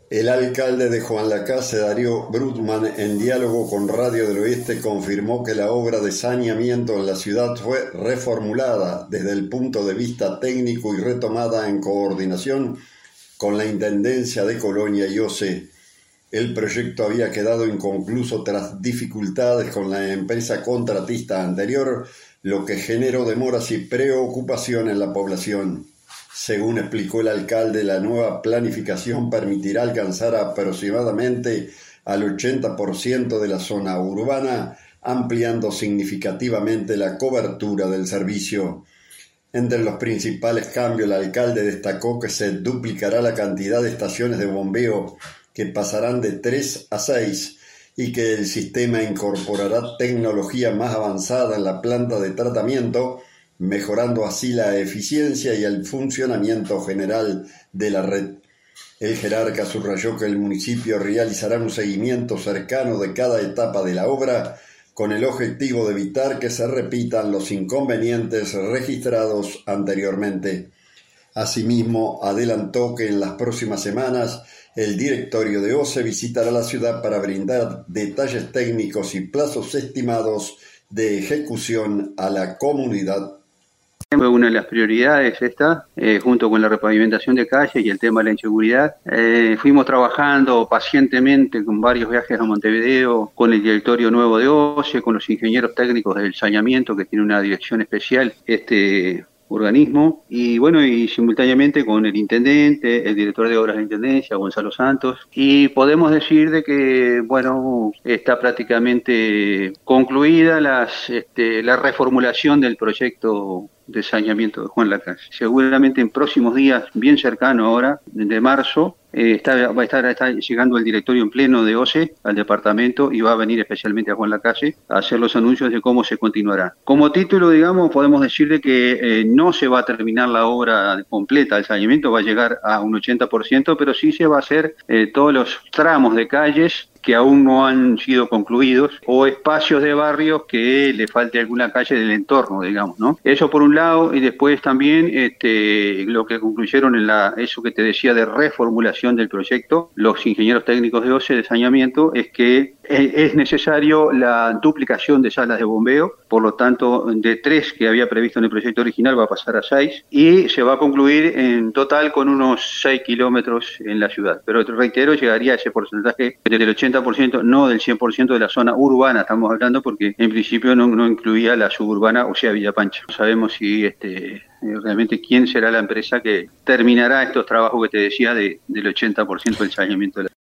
El alcalde de Juan Lacase, Darío Brutman, en diálogo con Radio del Oeste, confirmó que la obra de saneamiento en la ciudad fue reformulada desde el punto de vista técnico y retomada en coordinación con la Intendencia de Colonia y OCE. El proyecto había quedado inconcluso tras dificultades con la empresa contratista anterior, lo que generó demoras y preocupación en la población. Según explicó el alcalde, la nueva planificación permitirá alcanzar aproximadamente al 80% de la zona urbana, ampliando significativamente la cobertura del servicio. Entre los principales cambios, el alcalde destacó que se duplicará la cantidad de estaciones de bombeo, que pasarán de 3 a 6, y que el sistema incorporará tecnología más avanzada en la planta de tratamiento, mejorando así la eficiencia y el funcionamiento general de la red. El jerarca subrayó que el municipio realizará un seguimiento cercano de cada etapa de la obra con el objetivo de evitar que se repitan los inconvenientes registrados anteriormente. Asimismo, adelantó que en las próximas semanas el directorio de OCE visitará la ciudad para brindar detalles técnicos y plazos estimados de ejecución a la comunidad. Una de las prioridades esta, junto con la repavimentación de calles y el tema de la inseguridad. Fuimos trabajando pacientemente con varios viajes a Montevideo, con el directorio nuevo de OCE, con los ingenieros técnicos del saneamiento, que tiene una dirección especial, organismo, y bueno, y simultáneamente con el intendente, el director de obras de la intendencia, Gonzalo Santos, y podemos decir de que, bueno, está prácticamente concluida la reformulación del proyecto de saneamiento de Juan Lacase. Seguramente en próximos días, bien cercano ahora, de marzo, va a estar llegando el directorio en pleno de OCE al departamento y va a venir especialmente a Juan Lacase a hacer los anuncios de cómo se continuará. Como título, digamos, podemos decirle que no se va a terminar la obra completa, el saneamiento va a llegar a un 80%, pero sí se va a hacer todos los tramos de calles que aún no han sido concluidos, o espacios de barrios que le falte alguna calle del entorno, digamos, ¿no? Eso por un lado, y después también lo que concluyeron en eso que te decía de reformulación del proyecto, los ingenieros técnicos de OCE de saneamiento, es que es necesario la duplicación de salas de bombeo, por lo tanto, de 3 que había previsto en el proyecto original va a pasar a 6, y se va a concluir en total con unos 6 kilómetros en la ciudad. Pero reitero, llegaría a ese porcentaje del 80%, no del 100% de la zona urbana, estamos hablando, porque en principio no incluía la suburbana, o sea, Villa Pancha. No sabemos si realmente quién será la empresa que terminará estos trabajos que te decía del 80% del saneamiento de la